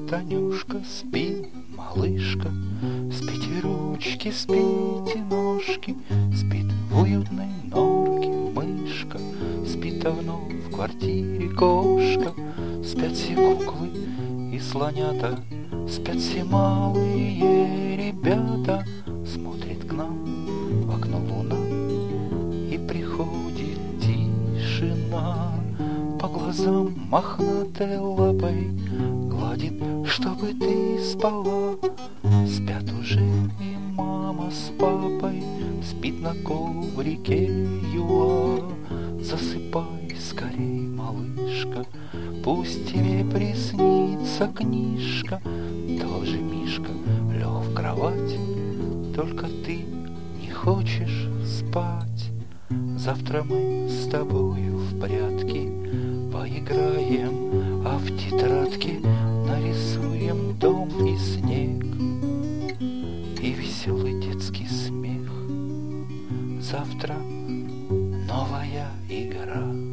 Танюшка, спи, малышка, спите ручки, спите ножки, спит в уютной норке мышка, спит давно в квартире кошка, спят все куклы и слонята, спят все малые ребята. Смотрит к нам в окно луна, и приходит тишина. По глазам мохнатой лапой гладит, чтобы ты спала. Спят уже и мама с папой, спит на коврике юла. Засыпай скорей, малышка, пусть тебе приснится книжка. Тоже Мишка лег в кровать, только ты не хочешь спать. Завтра мы с тобою в прятки поиграем, а в тетрадке нарисуем дом и снег и веселый детский смех. Завтра новая игра.